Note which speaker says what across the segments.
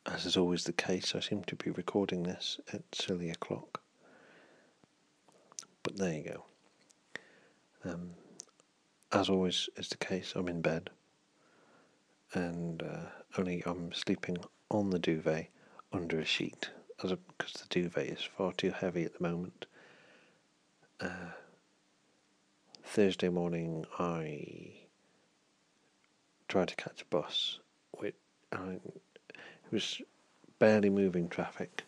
Speaker 1: as is always the case, I seem to be recording this at silly o'clock. But there you go. As always is the case, I'm in bed, and only I'm sleeping on the duvet under a sheet, because the duvet is far too heavy at the moment. Thursday morning, I tried to catch a bus. It was barely moving traffic,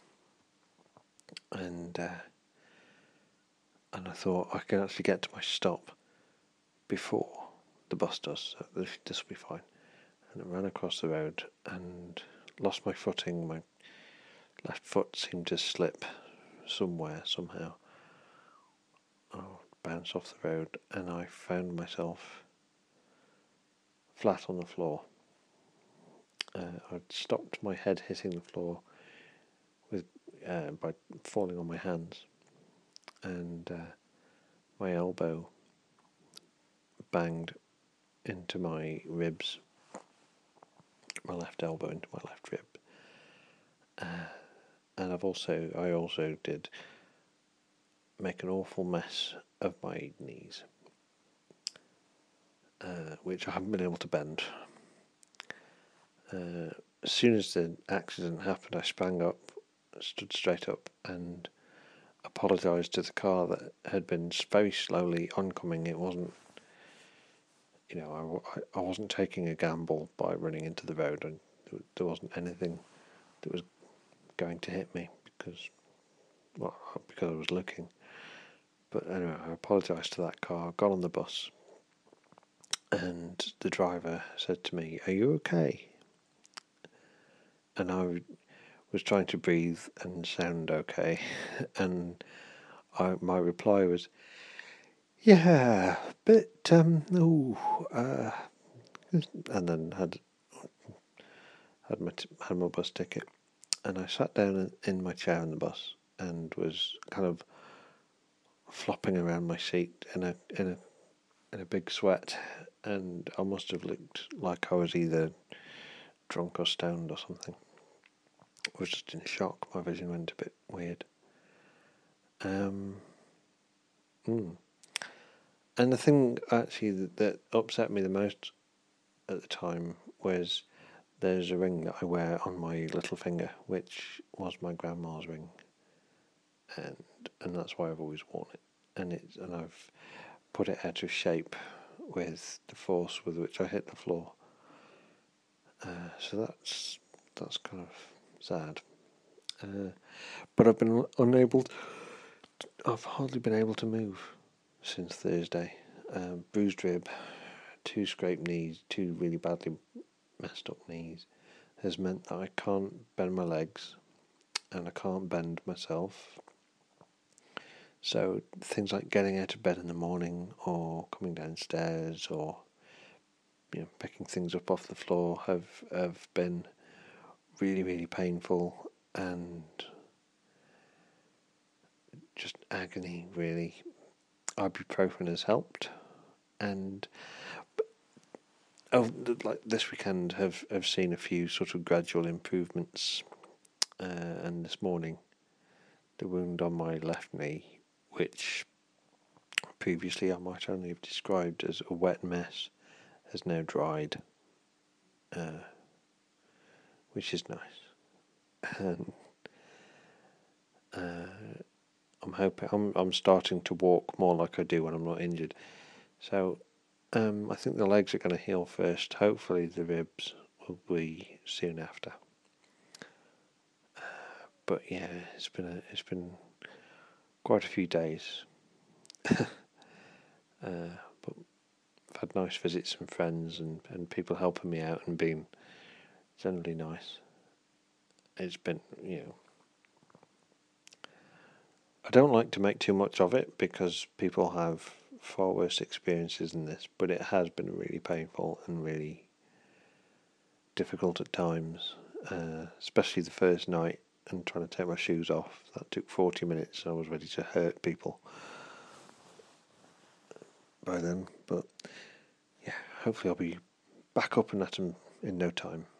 Speaker 1: and I thought I can actually get to my stop before the bus does, so this will be fine. And I ran across the road and lost my footing. My left foot seemed to slip somehow. I bounced off the road, and I found myself flat on the floor. I'd stopped my head hitting the floor by falling on my hands, and my elbow banged into my ribs, my left elbow into my left rib, and I also did make an awful mess of my knees, which I haven't been able to bend. As soon as the accident happened, I sprang up, stood straight up, and apologised to the car that had been very slowly oncoming. It wasn't, I wasn't taking a gamble by running into the road, and there wasn't anything that was going to hit me because I was looking. But anyway, I apologised to that car, got on the bus, and the driver said to me, "Are you okay?" And I was trying to breathe and sound okay, and my reply was, "Yeah, but and then had my bus ticket, and I sat down in my chair in the bus and was kind of flopping around my seat in a big sweat, and I must have looked like I was either drunk or stoned or something. I was just in shock. My vision went a bit weird. And the thing actually that upset me the most at the time was there's a ring that I wear on my little finger, which was my grandma's ring, and that's why I've always worn it. And I've put it out of shape with the force with which I hit the floor. So that's kind of sad. But I've hardly been able to move since Thursday. Bruised rib, 2 scraped knees, 2 really badly messed up knees, has meant that I can't bend my legs and I can't bend myself. So things like getting out of bed in the morning or coming downstairs or picking things up off the floor have been really, really painful and just agony, really. Ibuprofen has helped, and like this weekend have seen a few sort of gradual improvements, and this morning the wound on my left knee, which previously I might only have described as a wet mess, has now dried, which is nice. And I'm starting to walk more like I do when I'm not injured. So I think the legs are going to heal first. Hopefully the ribs will be soon after. But yeah, it's been quite a few days. But I've had nice visits from friends and people helping me out and being generally nice. It's been, I don't like to make too much of it because people have far worse experiences than this, but it has been really painful and really difficult at times, especially the first night and trying to take my shoes off. That took 40 minutes and I was ready to hurt people by then, but yeah, hopefully I'll be back up and at them in no time.